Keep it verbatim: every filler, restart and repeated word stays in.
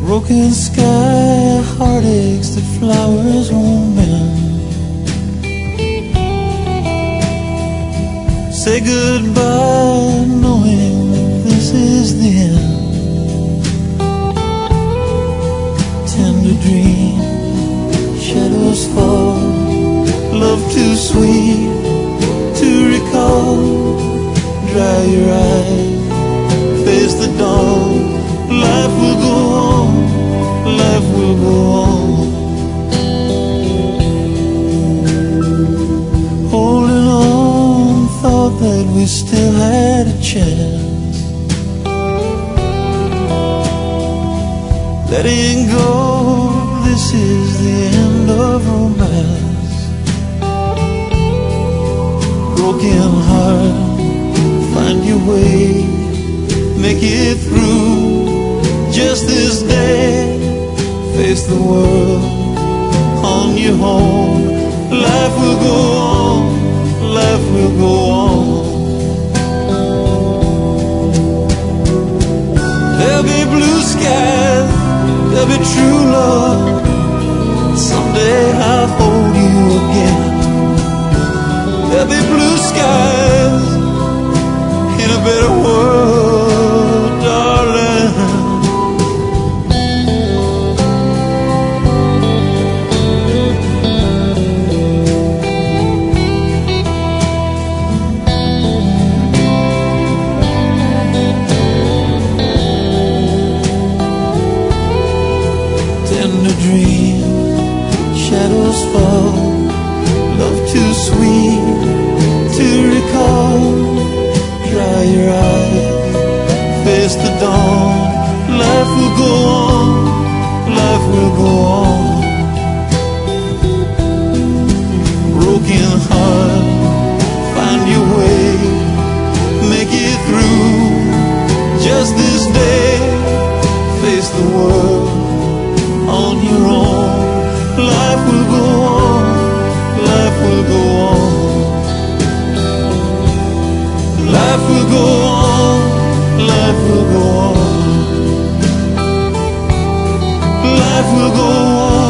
Broken sky, heartaches that flowers won't mend. Say goodbye knowing that this is the end. Tender dream, shadows fall, love too sweet to recall. Dry your eyes, face the dawn. Life will go on, life will go on. Holding on, thought that we still had a chance. Letting go, this is the end of romance. Broken heart, find your way, make it through. Just this day, face the world on your home. Life will go on, life will go on. There'll be blue skies, there'll be true love. Someday I'll hold you again. There'll be blue skies in a better world, darling. Tender dream, shadows fall, love too sweet to recall. Dry your eyes, face the dawn. Life will go on, life will go on. Broken heart, find your way, make it through. Just this day, face the world on your own. Life will go on, life will go on. Life will go on, life will go on. Life will go on.